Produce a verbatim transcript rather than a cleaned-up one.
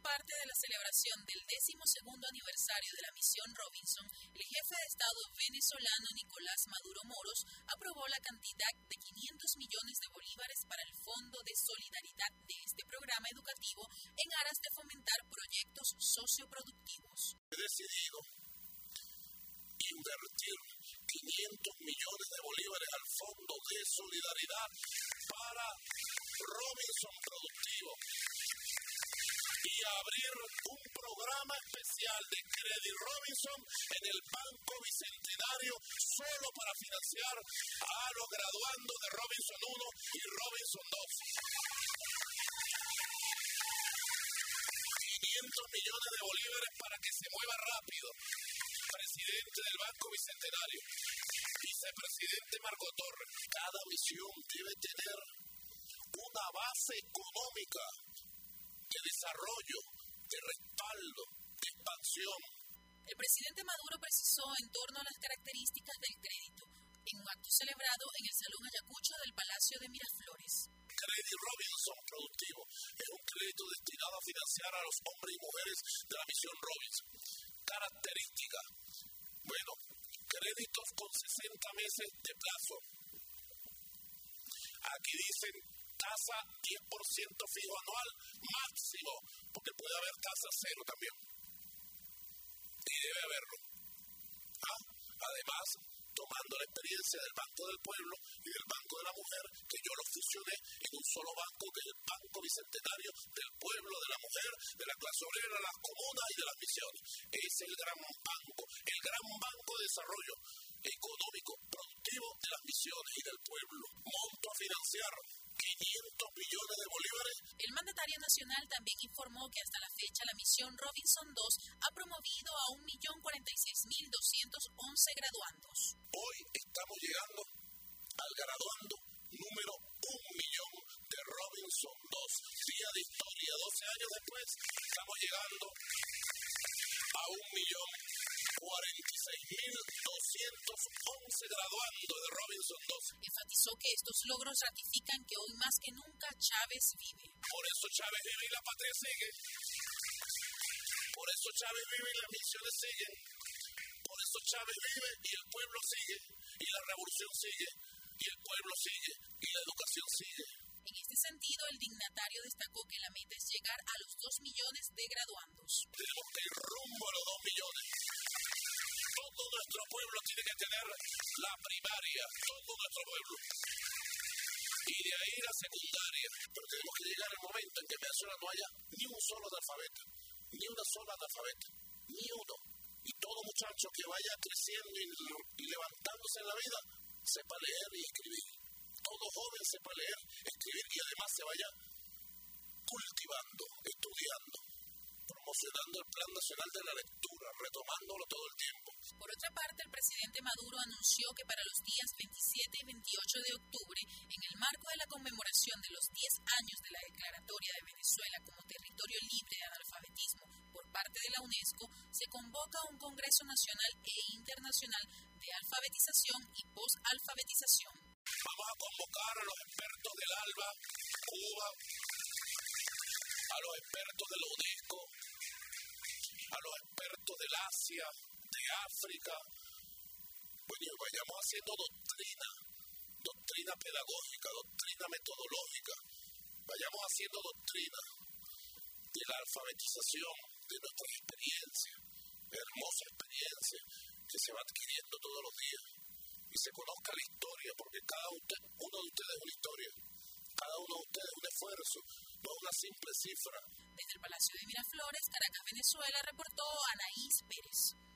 parte de la celebración del decimosegundo aniversario de la misión Robinson, el jefe de Estado venezolano Nicolás Maduro Moros aprobó la cantidad de quinientos millones de bolívares para el Fondo de Solidaridad de este programa educativo en aras de fomentar proyectos socioproductivos. He decidido invertir quinientos millones de bolívares al Fondo de Solidaridad para Robinson Productivo y abrir un programa especial de Credit Robinson en el Banco Bicentenario solo para financiar a los graduandos de Robinson uno y Robinson dos. quinientos millones de bolívares para que se mueva rápido. Presidente del Banco Bicentenario, vicepresidente Marco Torres. Cada misión debe tener una base económica de desarrollo, de respaldo, de expansión. El presidente Maduro precisó en torno a las características del crédito en un acto celebrado en el Salón Ayacucho del Palacio de Miraflores. Credit Robinson Productivo es un crédito destinado a financiar a los hombres y mujeres de la misión Robinson. Característica: bueno, créditos con sesenta meses de plazo. Aquí dicen tasa diez por ciento fijo anual máximo, porque puede haber tasa cero también. Y debe haberlo. ¿Ah? Además, tomando la experiencia del Banco del Pueblo y del Banco de la Mujer, que yo lo fusioné en un solo banco, que es el Banco Bicentenario del Pueblo, de la Mujer, de la clase obrera, de las comunas y de las misiones. Es el gran banco, el gran banco de desarrollo económico, productivo de las misiones y del pueblo. Monto a financiar quinientos millones de bolívares. El mandatario nacional también informó que hasta la fecha la misión Robinson dos ha promovido a un millón cuarenta y seis mil doscientos once graduandos. Hoy estamos llegando al graduando número un millón de Robinson dos. Día de historia, doce años después, estamos llegando a un millón cuarenta y seis mil doscientos once graduandos de Robinson dos. Enfatizó que estos logros ratifican que hoy más que nunca Chávez vive. Por eso Chávez vive y la patria sigue. Por eso Chávez vive y las misiones siguen. Por eso Chávez vive y el pueblo sigue. Y la revolución sigue. Y el pueblo sigue. Y la educación sigue. En este sentido, el dignatario destacó que la meta es llegar a los dos millones de graduandos. Tenemos que ir rumbo a los dos millones. Todo nuestro pueblo tiene que tener la primaria, todo nuestro pueblo. Y de ahí la secundaria. Pero tenemos que llegar al momento en que en Venezuela no haya ni un solo analfabeta, ni una sola analfabeta, ni uno. Y todo muchacho que vaya creciendo y levantándose en la vida sepa leer y escribir. Todo joven sepa leer, escribir y además se vaya cultivando, estudiando, promocionando el Plan Nacional de la Lectura, retomándolo todo el tiempo. Por otra parte, el presidente Maduro anunció que para los días veintisiete y veintiocho de octubre, en el marco de la conmemoración de los diez años de la declaratoria de Venezuela como territorio libre de analfabetismo por parte de la UNESCO, se convoca un Congreso Nacional e Internacional de Alfabetización y Posalfabetización. Vamos a convocar a los expertos del ALBA, Cuba, a los expertos de la UNESCO, a los expertos del Asia, de África. Bueno, vayamos haciendo doctrina, doctrina pedagógica, doctrina metodológica. Vayamos haciendo doctrina de la alfabetización, de nuestras experiencias, hermosa experiencia que se va adquiriendo todos los días. Y se conozca la historia, porque cada usted, uno de ustedes es una historia. Cada uno de ustedes es un esfuerzo, no es una simple cifra. Desde el Palacio de Miraflores, Caracas, Venezuela, reportó Anaís Pérez.